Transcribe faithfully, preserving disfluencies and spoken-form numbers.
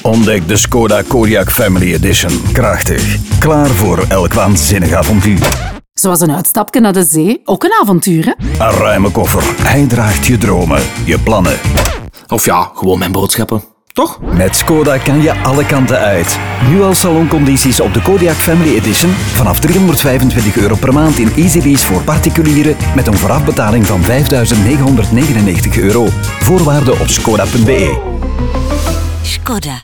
Ontdek de Skoda Kodiaq Family Edition. Krachtig. Klaar voor elk waanzinnig avontuur. Zoals een uitstapje naar de zee. Ook een avontuur, hè? Een ruime koffer. Hij draagt je dromen, je plannen. Of ja, gewoon mijn boodschappen. Toch? Met Skoda kan je alle kanten uit. Nu al saloncondities op de Kodiaq Family Edition. Vanaf driehonderdvijfentwintig euro per maand in Easy Lease voor particulieren met een voorafbetaling van vijfduizend negenhonderdnegenennegentig euro. Voorwaarden op skoda punt be. Skoda.